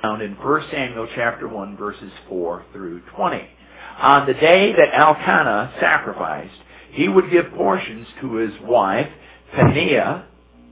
found in 1 Samuel chapter 1, verses 4 through 20. On the day that Elkanah sacrificed, he would give portions to his wife Peninnah,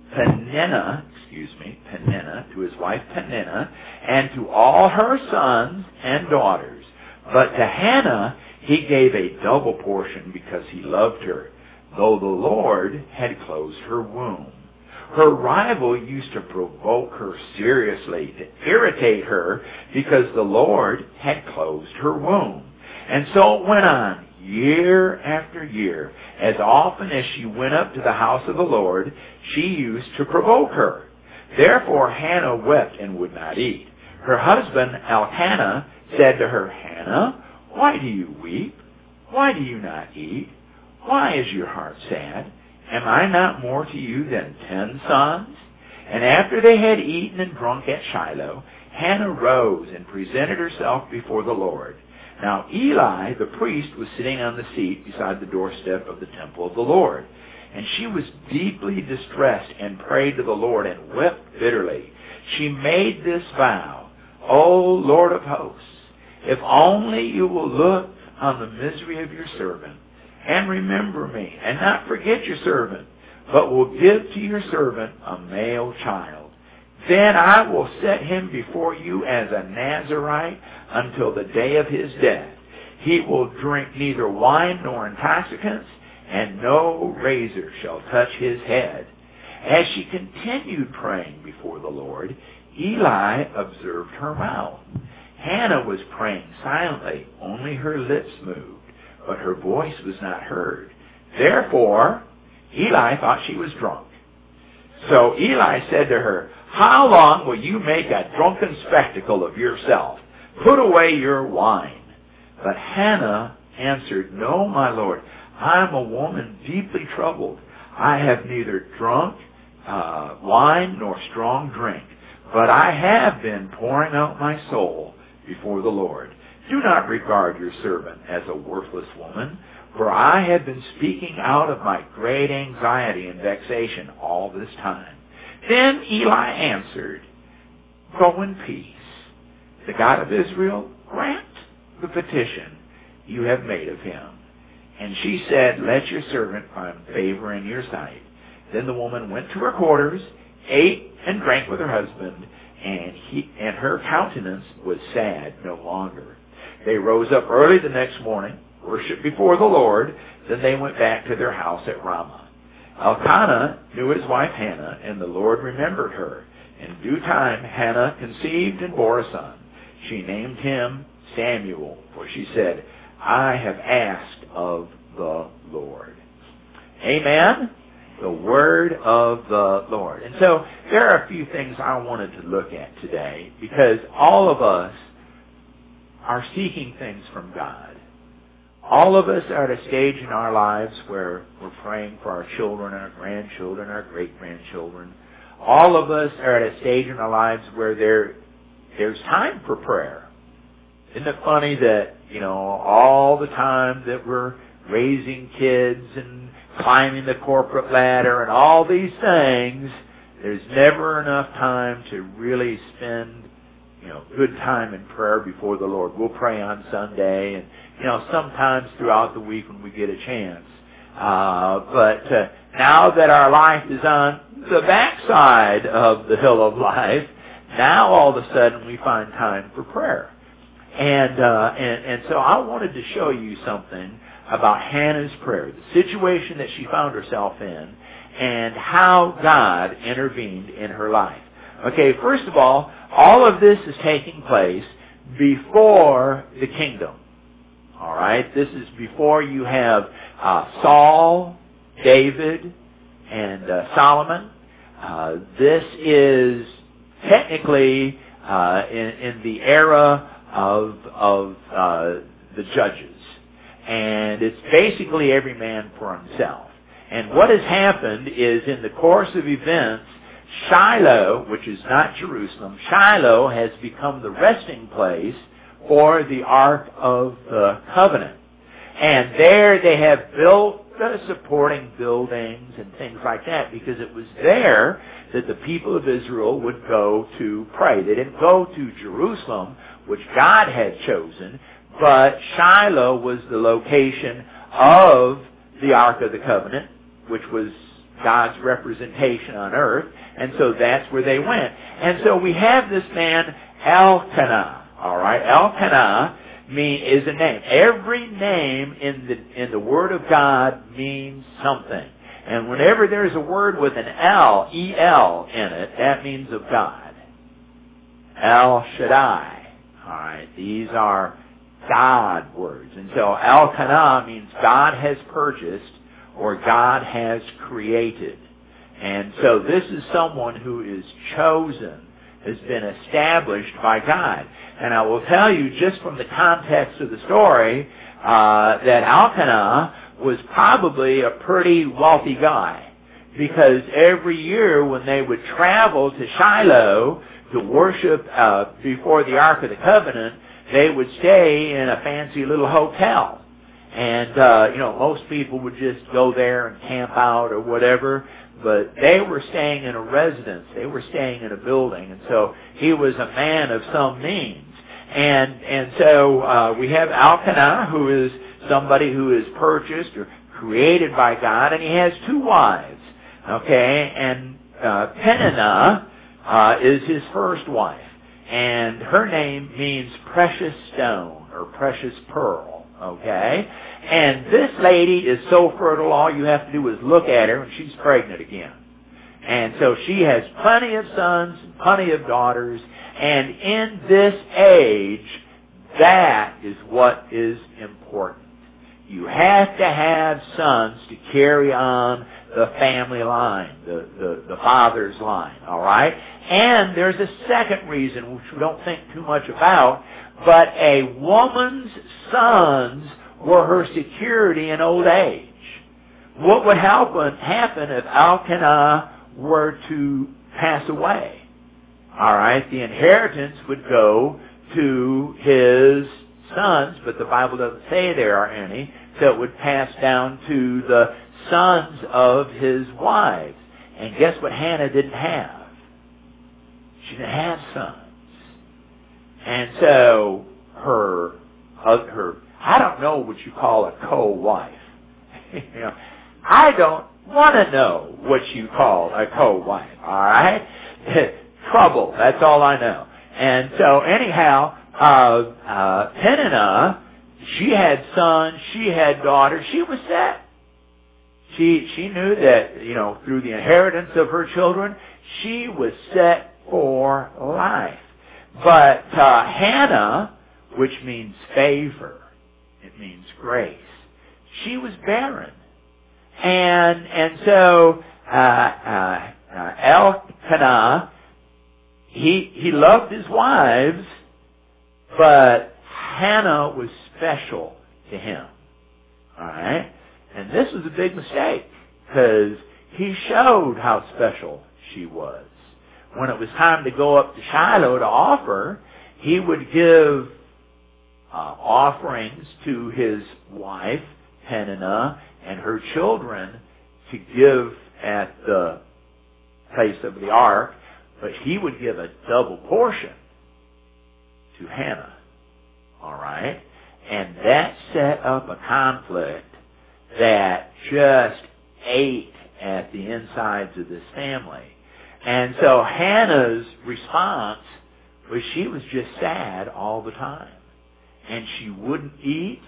to his wife Peninnah, and to all her sons and daughters. But to Hannah he gave a double portion because he loved her, though the Lord had closed her womb. Her rival used to provoke her seriously, to irritate her, because the Lord had closed her womb. And so it went on, year after year. As often as she went up to the house of the Lord, she used to provoke her. Therefore Hannah wept and would not eat. Her husband Elkanah said to her, Hannah, why do you weep? Why do you not eat? Why is your heart sad? Am I not more to you than 10 sons? And after they had eaten and drunk at Shiloh, Hannah rose and presented herself before the Lord. Now Eli, the priest, was sitting on the seat beside the doorstep of the temple of the Lord. And she was deeply distressed and prayed to the Lord and wept bitterly. She made this vow, O Lord of hosts, if only you will look on the misery of your servant, and remember me, and not forget your servant, but will give to your servant a male child. Then I will set him before you as a Nazirite until the day of his death. He will drink neither wine nor intoxicants, and no razor shall touch his head. As she continued praying before the Lord, Eli observed her mouth. Hannah was praying silently, only her lips moved, but her voice was not heard. Therefore, Eli thought she was drunk. So Eli said to her, How long will you make a drunken spectacle of yourself? Put away your wine. But Hannah answered, No, my Lord, I am a woman deeply troubled. I have neither drunk wine nor strong drink, but I have been pouring out my soul before the Lord. Do not regard your servant as a worthless woman, for I have been speaking out of my great anxiety and vexation all this time. Then Eli answered, Go in peace. The God of Israel grant the petition you have made of him. And she said, Let your servant find favor in your sight. Then the woman went to her quarters, ate and drank with her husband, and her countenance was sad no longer. They rose up early the next morning, worshipped before the Lord, then they went back to their house at Ramah. Elkanah knew his wife Hannah, and the Lord remembered her. In due time Hannah conceived and bore a son. She named him Samuel, for she said, I have asked of the Lord. Amen? The word of the Lord. And so there are a few things I wanted to look at today, because all of us are seeking things from God. All of us are at a stage in our lives where we're praying for our children, our grandchildren, our great-grandchildren. All of us are at a stage in our lives where there's time for prayer. Isn't it funny that, all the time that we're raising kids and climbing the corporate ladder and all these things, there's never enough time to really spend, good time in prayer before the Lord. We'll pray on Sunday and, sometimes throughout the week when we get a chance. But now that our life is on the backside of the hill of life, now all of a sudden we find time for prayer. And so I wanted to show you something about Hannah's prayer, the situation that she found herself in, and how God intervened in her life. Okay, first of all of this is taking place before the kingdom. All right, this is before you have Saul, David, and Solomon. This is technically in the era of the judges. And it's basically every man for himself. And what has happened is, in the course of events, Shiloh, which is not Jerusalem, Shiloh has become the resting place for the Ark of the Covenant. And there they have built supporting buildings and things like that, because it was there that the people of Israel would go to pray. They didn't go to Jerusalem, which God had chosen, but Shiloh was the location of the Ark of the Covenant, which was God's representation on earth, and so that's where they went. And so we have this man, Elkanah. All right, Elkanah is a name. Every name in the Word of God means something. And whenever there's a word with an L, E-L in it, that means of God. El Shaddai. All right, these are God words. And so Elkanah means God has purchased or God has created. And so this is someone who is chosen, has been established by God. And I will tell you, just from the context of the story, that Elkanah was probably a pretty wealthy guy. Because every year when they would travel to Shiloh to worship before the Ark of the Covenant, they would stay in a fancy little hotel. And, most people would just go there and camp out or whatever. But they were staying in a residence. They were staying in a building. And so he was a man of some means. And so we have Elkanah, who is somebody who is purchased or created by God, and he has two wives. Okay? And Peninnah is his first wife. And her name means precious stone or precious pearl. Okay? And this lady is so fertile, all you have to do is look at her and she's pregnant again. And so she has plenty of sons and plenty of daughters. And in this age, that is what is important. You have to have sons to carry on the family line, the father's line, all right? And there's a second reason, which we don't think too much about, but a woman's sons were her security in old age. What would happen if Elkanah were to pass away? All right, the inheritance would go to his sons, but the Bible doesn't say there are any, so it would pass down to the sons of his wives. And guess what Hannah didn't have? She didn't have sons. And so her I don't know what you call a co-wife. I don't want to know what you call a co-wife, all right? Trouble, that's all I know. And so anyhow, Peninnah, she had sons, she had daughters, she was set. She knew that, through the inheritance of her children, she was set for life. But Hannah, which means favor, it means grace, she was barren. And so Elkanah, he loved his wives, but Hannah was special to him. All right? And this was a big mistake, because he showed how special she was. When it was time to go up to Shiloh to offer, he would give offerings to his wife, Peninnah, and her children to give at the place of the ark, but he would give a double portion to Hannah. All right? And that set up a conflict that just ate at the insides of this family. And so Hannah's response was she was just sad all the time. And she wouldn't eat.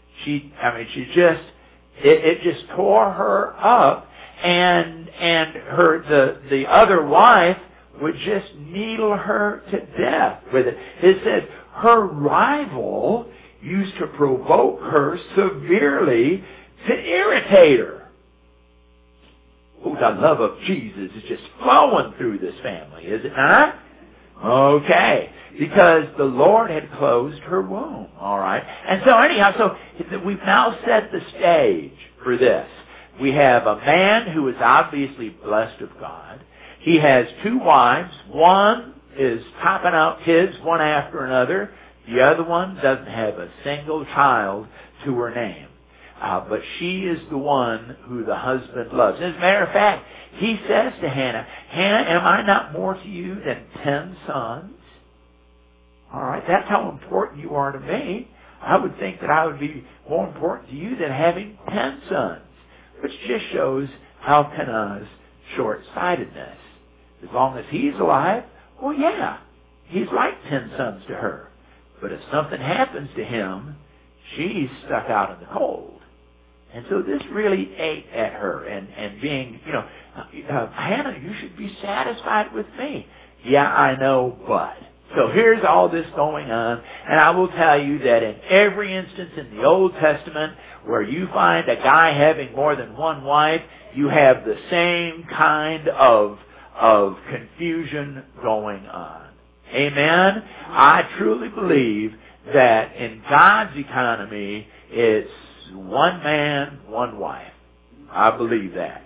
It just tore her up. And the other wife would just needle her to death with it. It says her rival used to provoke her severely to irritate her. Oh, the love of Jesus is just flowing through this family, is it not? Okay. Because the Lord had closed her womb. All right. And so anyhow, so we've now set the stage for this. We have a man who is obviously blessed of God. He has two wives. One is popping out kids one after another. The other one doesn't have a single child to her name. but she is the one who the husband loves. As a matter of fact, he says to Hannah, Hannah, am I not more to you than 10 sons? All right, that's how important you are to me. I would think that I would be more important to you than having 10 sons, which just shows Elkanah's short-sightedness. As long as he's alive, well, yeah, he's like 10 sons to her. But if something happens to him, she's stuck out in the cold. And so this really ate at her. And being, Hannah, you should be satisfied with me. Yeah, I know, but. So here's all this going on. And I will tell you that in every instance in the Old Testament where you find a guy having more than one wife, you have the same kind of confusion going on. Amen? I truly believe that in God's economy, it's one man, one wife. I believe that.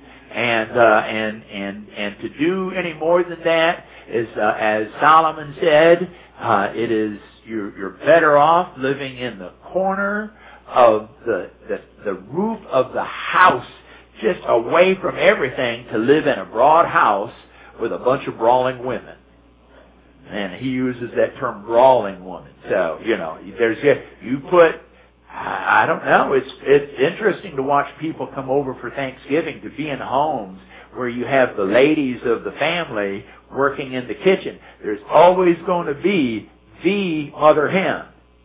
And to do any more than that is, as Solomon said, it is you're better off living in the corner of the roof of the house, just away from everything, to live in a broad house with a bunch of brawling women. And he uses that term, brawling woman. So, I don't know, it's interesting to watch people come over for Thanksgiving to be in homes where you have the ladies of the family working in the kitchen. There's always going to be the mother hen.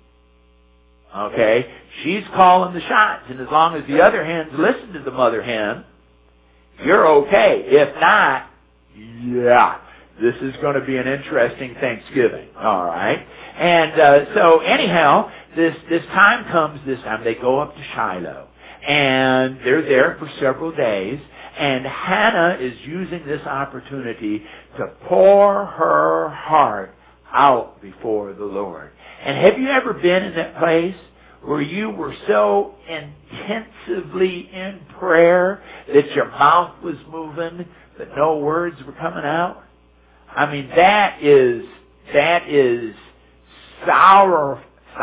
Okay? She's calling the shots, and as long as the other hens listen to the mother hen, you're okay. If not, yeah, this is going to be an interesting Thanksgiving. All right? And so anyhow, this time comes, this time they go up to Shiloh. And they're there for several days. And Hannah is using this opportunity to pour her heart out before the Lord. And have you ever been in that place where you were so intensively in prayer that your mouth was moving, but no words were coming out? I mean, that is sorrowful,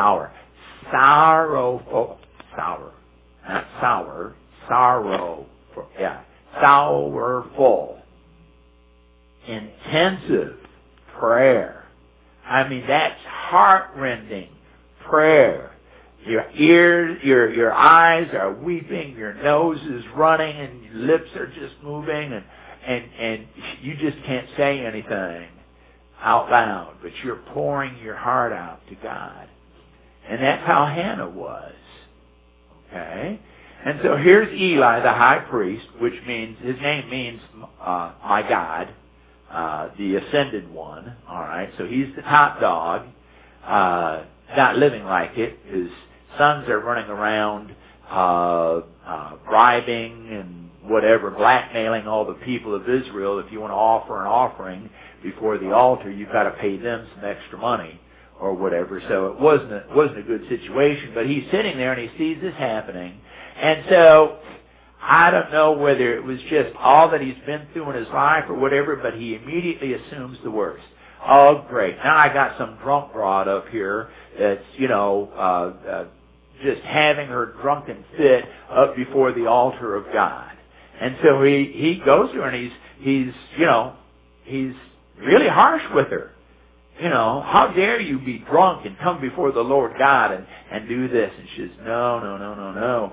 intensive prayer. I mean, that's heart-rending prayer. Your ears, your eyes are weeping, your nose is running, and your lips are just moving, and you just can't say anything out loud, but you're pouring your heart out to God. And that's how Hannah was. Okay? And so here's Eli, the high priest, which means, his name means my God, the ascended one. All right? So he's the top dog, not living like it. His sons are running around bribing and whatever, blackmailing all the people of Israel. If you want to offer an offering before the altar, you've got to pay them some extra money or whatever. So it wasn't a good situation. But he's sitting there and he sees this happening. And so I don't know whether it was just all that he's been through in his life or whatever, but he immediately assumes the worst. Oh, great. Now I got some drunk broad up here that's, just having her drunken fit up before the altar of God. And so he goes to her and he's really harsh with her. How dare you be drunk and come before the Lord God and do this? And she says, no.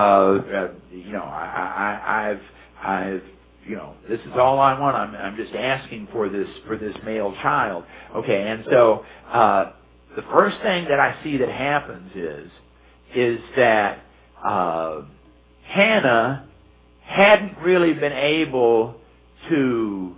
I've this is all I want. I'm just asking for this male child. Okay, and so the first thing that I see that happens is that Hannah hadn't really been able to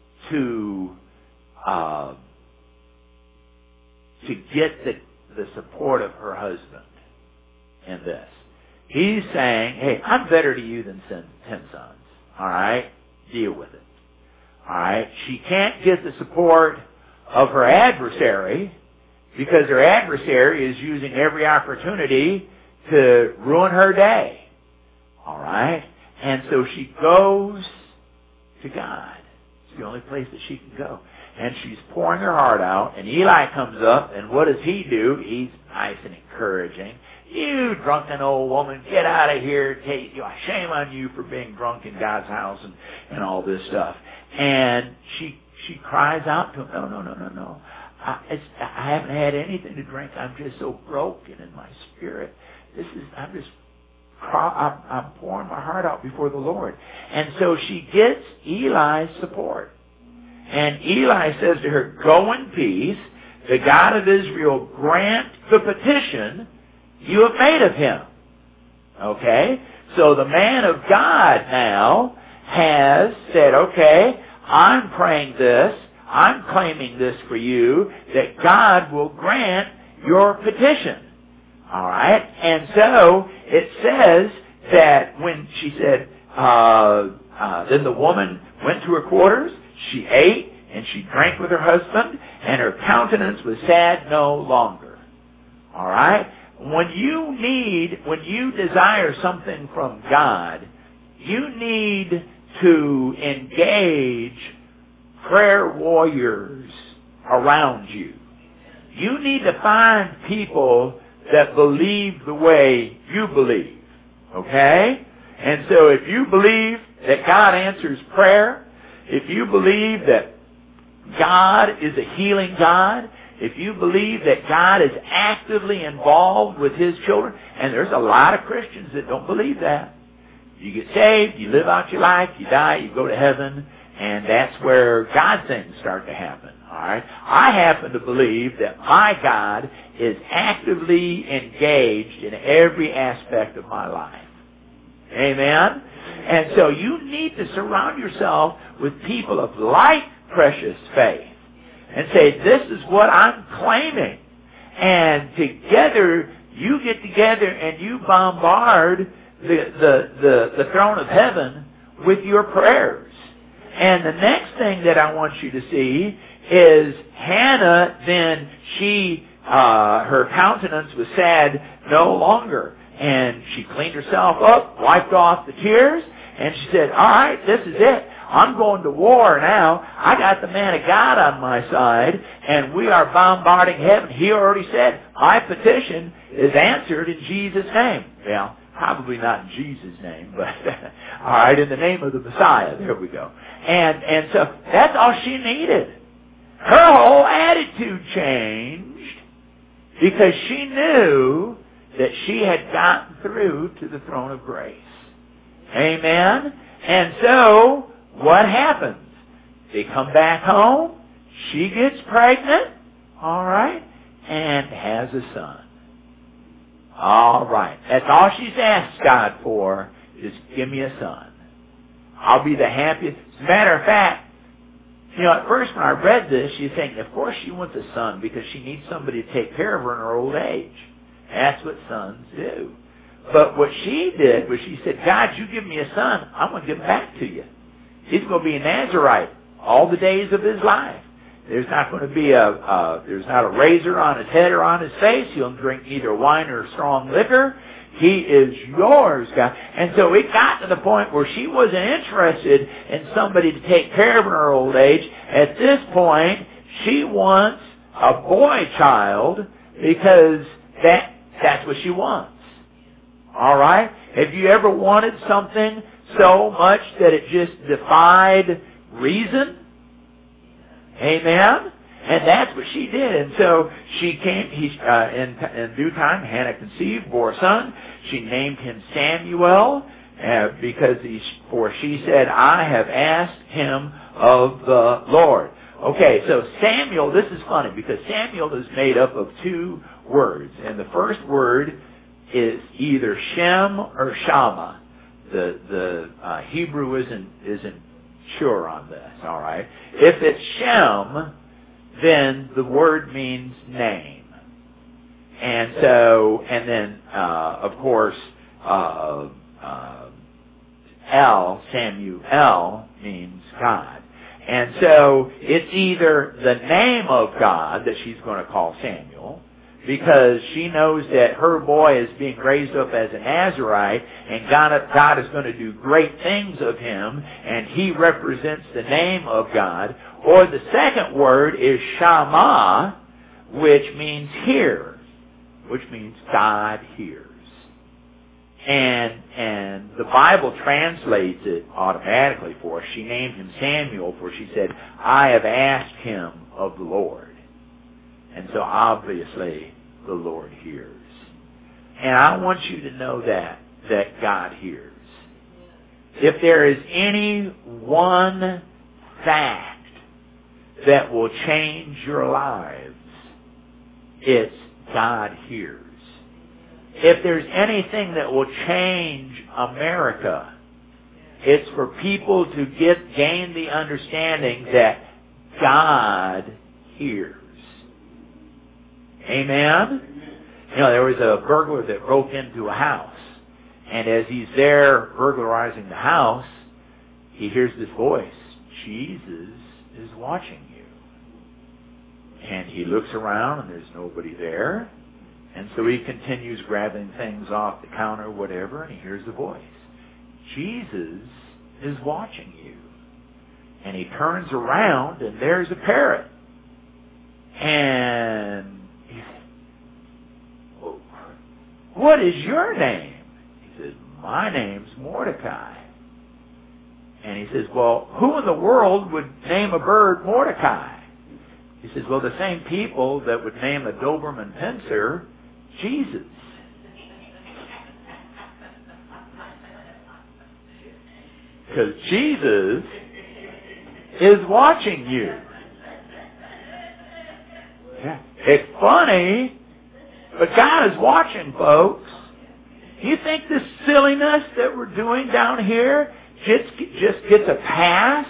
get the support of her husband in this. He's saying, hey, I'm better to you than 10 sons. All right? Deal with it. All right? She can't get the support of her adversary because her adversary is using every opportunity to ruin her day. All right? And so she goes to God. It's the only place that she can go. And she's pouring her heart out, and Eli comes up, and what does he do? He's nice and encouraging. "You drunken old woman, get out of here. Shame on you for being drunk in God's house," and all this stuff. And she cries out to him, No. I haven't had anything to drink. I'm just so broken in my spirit. I'm pouring my heart out before the Lord. And so she gets Eli's support. And Eli says to her, "Go in peace. The God of Israel grant the petition you have made of him." Okay? So the man of God now has said, "Okay, I'm praying this. I'm claiming this for you, that God will grant your petition." All right? And so it says that when she said, then the woman went to her quarters, she ate, and she drank with her husband, and her countenance was sad no longer. All right? When you desire something from God, you need to engage prayer warriors around you. You need to find people that believe the way you believe. Okay? And so if you believe that God answers prayer, if you believe that God is a healing God, if you believe that God is actively involved with His children, and there's a lot of Christians that don't believe that. You get saved, you live out your life, you die, you go to heaven, and that's where God things start to happen. All right? I happen to believe that my God is actively engaged in every aspect of my life. Amen? And so you need to surround yourself with people of like precious faith and say, "This is what I'm claiming." And together, you get together and you bombard the throne of heaven with your prayers. And the next thing that I want you to see is Hannah, then her countenance was sad no longer. And she cleaned herself up, wiped off the tears, and she said, "All right, this is it. I'm going to war now. I got the man of God on my side, and we are bombarding heaven. He already said, my petition is answered in Jesus' name." Well, probably not in Jesus' name, but all right, in the name of the Messiah. There we go. And so that's all she needed. Her whole attitude changed because she knew that she had gotten through to the throne of grace. Amen? And so, what happens? They come back home, she gets pregnant, all right, and has a son. All right. That's all she's asked God for, is give me a son. I'll be the happiest. As a matter of fact, at first when I read this, you think, of course she wants a son because she needs somebody to take care of her in her old age. That's what sons do. But what she did was she said, "God, you give me a son, I'm going to give him back to you. He's going to be a Nazarite all the days of his life. There's not going to be there's not a razor on his head or on his face. He'll drink neither wine or strong liquor. He is yours, God." And so it got to the point where she wasn't interested in somebody to take care of her in her old age. At this point, she wants a boy child because that's what she wants. All right? Have you ever wanted something so much that it just defied reason? Amen? And that's what she did. And so she came, in due time, Hannah conceived, bore a son. She named him Samuel, for she said, "I have asked him of the Lord." Okay, so Samuel, this is funny, because Samuel is made up of two words. And the first word is either Shem or Shama. The Hebrew isn't sure on this, all right? If it's Shem, then the word means name. And so, then, of course, Samuel means God. And so, it's either the name of God that she's going to call Samuel, because she knows that her boy is being raised up as a Nazarite, and God is going to do great things of him, and he represents the name of God. Or the second word is Shama, which means hear, which means God hears. And the Bible translates it automatically for us. She named him Samuel, for she said, I have asked him of the Lord. And so obviously the Lord hears. And I want you to know that God hears. If there is any one fact that will change your lives, it's God hears. If there's anything that will change America, it's for people to gain the understanding that God hears. Amen? You know, there was a burglar that broke into a house. And as he's there burglarizing the house, he hears this voice, Jesus is watching you. And he looks around and there's nobody there. And so he continues grabbing things off the counter, whatever, and he hears the voice. Jesus is watching you. And he turns around and there's a parrot. And he says, what is your name? He says, my name's Mordecai. And he says, well, who in the world would name a bird Mordecai? He says, well, the same people that would name a Doberman Pinscher Jesus. Because Jesus is watching you. Yeah. It's funny, but God is watching, folks. You think this silliness that we're doing down here just gets a pass?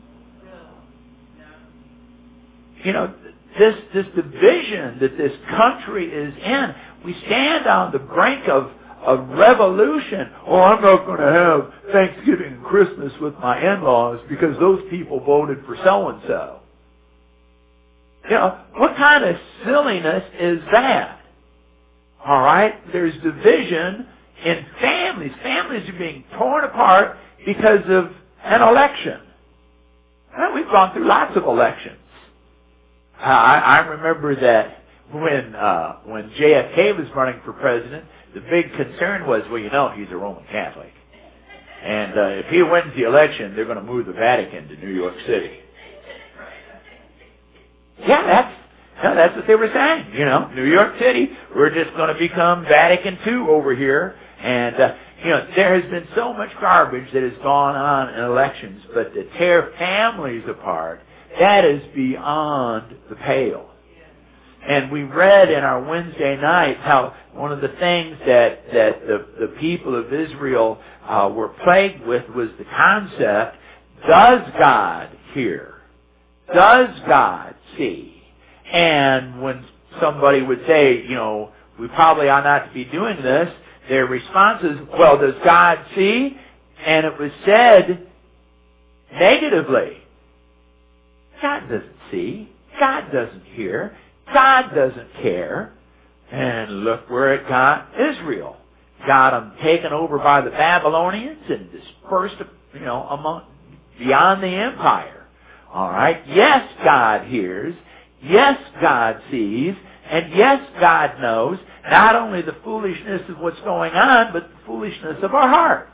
You know, this division that this country is in, we stand on the brink of revolution. Oh, I'm not going to have Thanksgiving and Christmas with my in-laws because those people voted for so-and-so. You know, what kind of silliness is that? All right? There's division in families. Families are being torn apart because of an election. Well, we've gone through lots of elections. I remember that when JFK was running for president, the big concern was, well, you know, he's a Roman Catholic. And if he wins the election, they're going to move the Vatican to New York City. Yeah, that's what they were saying. You know, New York City, we're just going to become Vatican II over here. And, you know, there has been so much garbage that has gone on in elections, but to tear families apart, that is beyond the pale. And we read in our Wednesday night how one of the things that the people of Israel were plagued with was the concept, does God hear? Does God see? And when somebody would say, you know, we probably ought not to be doing this, their response is, well, does God see? And it was said negatively. God doesn't see. God doesn't hear. God doesn't care. And look where it got Israel. Got them taken over by the Babylonians and dispersed, you know, beyond the empire. All right. Yes, God hears. Yes, God sees. And yes, God knows not only the foolishness of what's going on, but the foolishness of our hearts.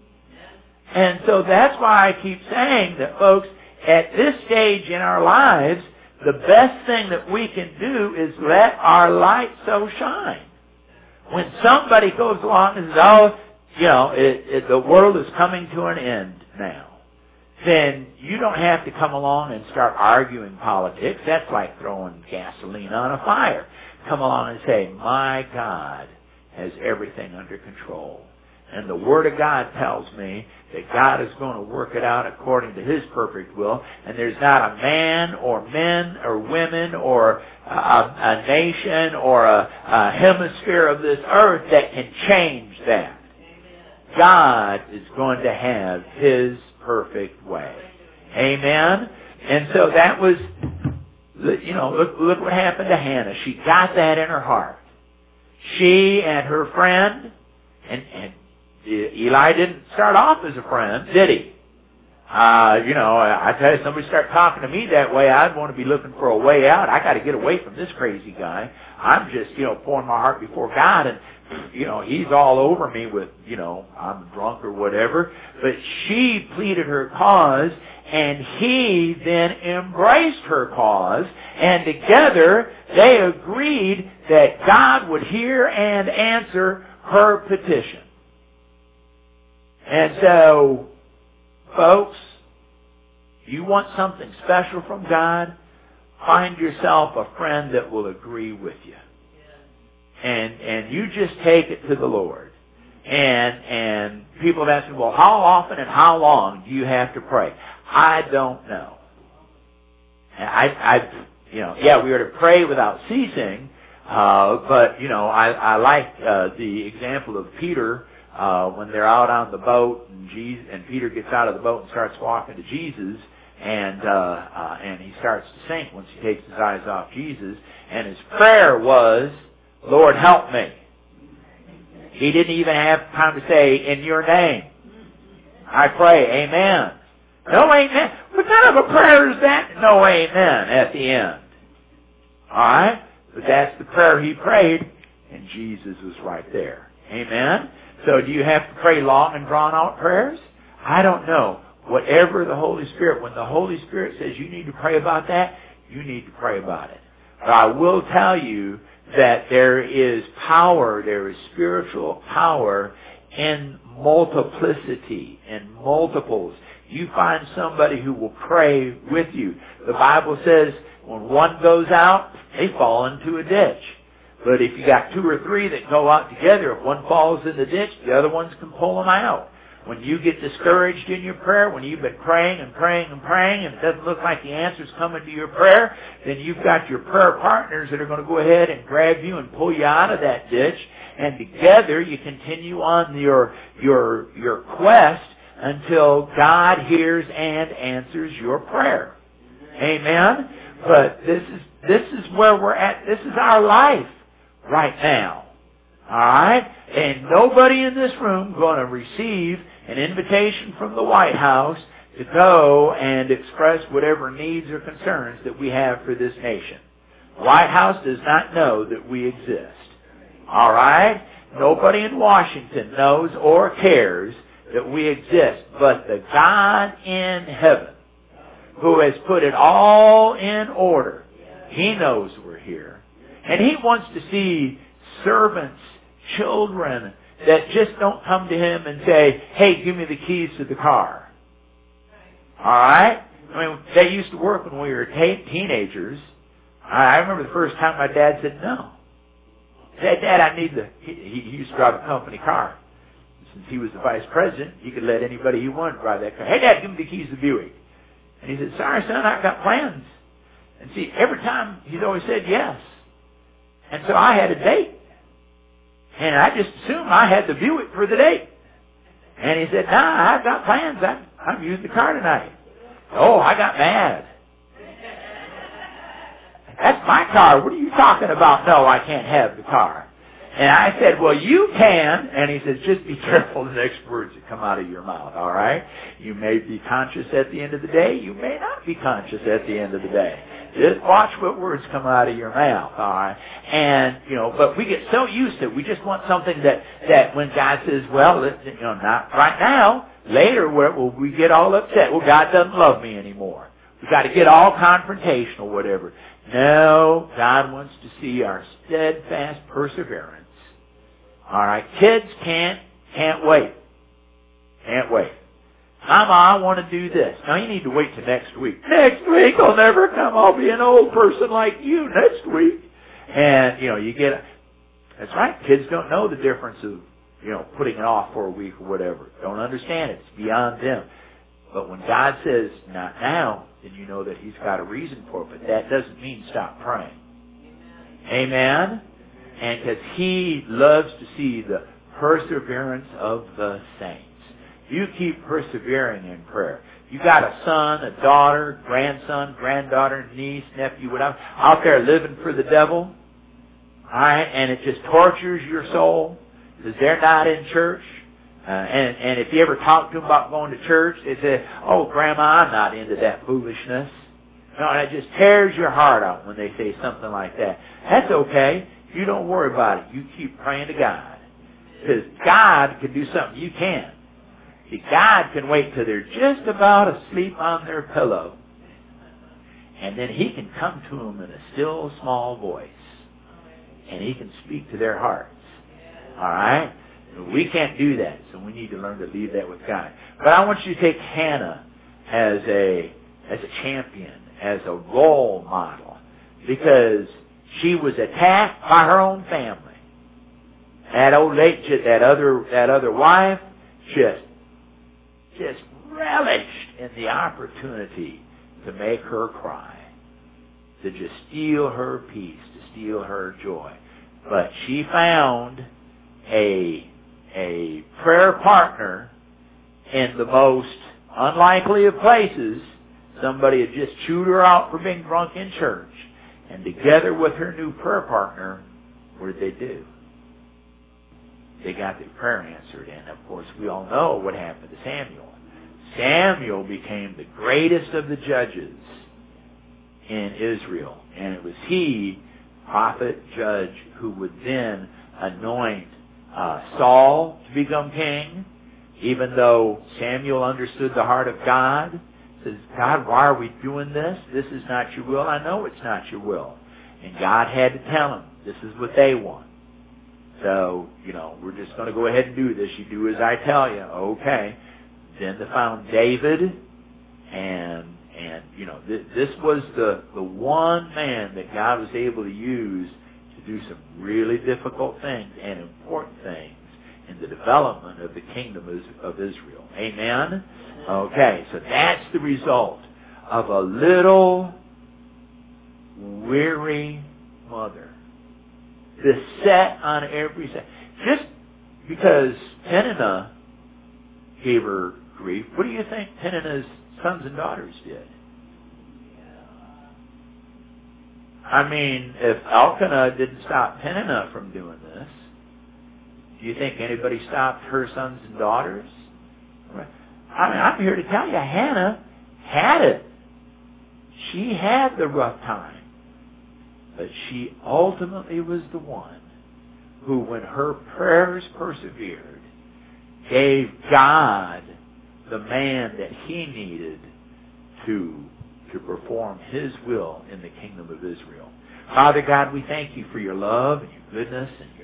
And so that's why I keep saying that, folks, at this stage in our lives, the best thing that we can do is let our light so shine. When somebody goes along and says, oh, you know, the world is coming to an end now, then you don't have to come along and start arguing politics. That's like throwing gasoline on a fire. Come along and say, my God has everything under control. And the Word of God tells me that God is going to work it out according to His perfect will. And there's not a man or men or women or a nation or a hemisphere of this earth that can change that. God is going to have His perfect way. Amen? And so that was, you know, look what happened to Hannah. She got that in her heart. She and her friend, and Eli didn't start off as a friend, did he? I tell you, somebody start talking to me that way, I'd want to be looking for a way out. I got to get away from this crazy guy. I'm just, pouring my heart before God, and, he's all over me with, I'm drunk or whatever. But she pleaded her cause, and he then embraced her cause, and together they agreed that God would hear and answer her petition. And so, folks, you want something special from God? Find yourself a friend that will agree with you. And you just take it to the Lord. And people have asked me, well, how often and how long do you have to pray? I don't know. We are to pray without ceasing, but I like the example of Peter when they're out on the boat, and Peter gets out of the boat and starts walking to Jesus, and he starts to sink once he takes his eyes off Jesus, and his prayer was, Lord, help me. He didn't even have time to say, in your name, I pray, amen. No amen. What kind of a prayer is that? No amen at the end. Alright? But that's the prayer he prayed, and Jesus was right there. Amen? So do you have to pray long and drawn out prayers? I don't know. Whatever the Holy Spirit, when the Holy Spirit says you need to pray about that, you need to pray about it. But I will tell you that there is power, there is spiritual power in multiplicity, in multiples. You find somebody who will pray with you. The Bible says when one goes out, they fall into a ditch. But if you got 2 or 3 that go out together, if one falls in the ditch, the other ones can pull them out. When you get discouraged in your prayer, when you've been praying and praying and praying, and it doesn't look like the answer's coming to your prayer, then you've got your prayer partners that are going to go ahead and grab you and pull you out of that ditch, and together you continue on your quest until God hears and answers your prayer. Amen? But this is where we're at. This is our life right now. Alright? And nobody in this room going to receive an invitation from the White House to go and express whatever needs or concerns that we have for this nation. The White House does not know that we exist. Alright? Nobody in Washington knows or cares that we exist, but the God in heaven, who has put it all in order, He knows we're here. And He wants to see servants, children, that just don't come to Him and say, hey, give me the keys to the car. Alright? I mean, they used to work when we were teenagers. I remember the first time my dad said no. He said, Dad, I need he used to drive a company car. Since he was the vice president, he could let anybody he wanted drive that car. Hey, Dad, give me the keys to the Buick. And he said, sorry, son, I've got plans. And see, every time he's always said yes. And so I had a date. And I just assumed I had the Buick for the date. And he said, nah, I've got plans. I'm using the car tonight. Oh, I got mad. That's my car. What are you talking about? No, I can't have the car. And I said, well, you can. And he says, just be careful the next words that come out of your mouth, all right? You may be conscious at the end of the day. You may not be conscious at the end of the day. Just watch what words come out of your mouth, all right? And, but we get so used to it. We just want something that when God says, well, not right now, later we get all upset. Well, God doesn't love me anymore. We've got to get all confrontational, whatever. No, God wants to see our steadfast perseverance. All right, kids can't wait. Can't wait. Mama, I want to do this. Now, you need to wait till next week. Next week will never come. I'll be an old person like you next week. And, that's right. Kids don't know the difference of, putting it off for a week or whatever. Don't understand it. It's beyond them. But when God says, not now, then you know that He's got a reason for it. But that doesn't mean stop praying. Amen? And because He loves to see the perseverance of the saints. You keep persevering in prayer. You got a son, a daughter, grandson, granddaughter, niece, nephew, whatever, out there living for the devil. Alright? And it just tortures your soul because they're not in church. And if you ever talk to them about going to church, they say, "Oh, Grandma, I'm not into that foolishness." No, and it just tears your heart out when they say something like that. That's okay. You don't worry about it. You keep praying to God. Because God can do something you can't. See, God can wait till they're just about asleep on their pillow. And then He can come to them in a still, small voice. And He can speak to their hearts. All right? We can't do that. So we need to learn to leave that with God. But I want you to take Hannah as a champion, as a role model. Because she was attacked by her own family. That old lady, that other wife, just relished in the opportunity to make her cry, to just steal her peace, to steal her joy. But she found a prayer partner in the most unlikely of places. Somebody had just chewed her out for being drunk in church. And together with her new prayer partner, what did they do? They got their prayer answered. And of course, we all know what happened to Samuel. Samuel became the greatest of the judges in Israel. And it was he, prophet, judge, who would then anoint Saul to become king. Even though Samuel understood the heart of God, says, "God, why are we doing this? This is not your will. I know it's not your will." And God had to tell him, this is what they want. So, we're just going to go ahead and do this. You do as I tell you. Okay. Then they found David, and this was the one man that God was able to use to do some really difficult things and important things in the development of the kingdom of Israel. Amen? Okay, so that's the result of a little weary mother, beset on every side. Just because Peninnah gave her grief, what do you think Peninnah's sons and daughters did? I mean, if Elkanah didn't stop Peninnah from doing this, do you think anybody stopped her sons and daughters? I mean, I'm here to tell you, Hannah had it. She had the rough time. But she ultimately was the one who, when her prayers persevered, gave God the man that He needed to perform His will in the kingdom of Israel. Father God, we thank You for Your love and Your goodness and Your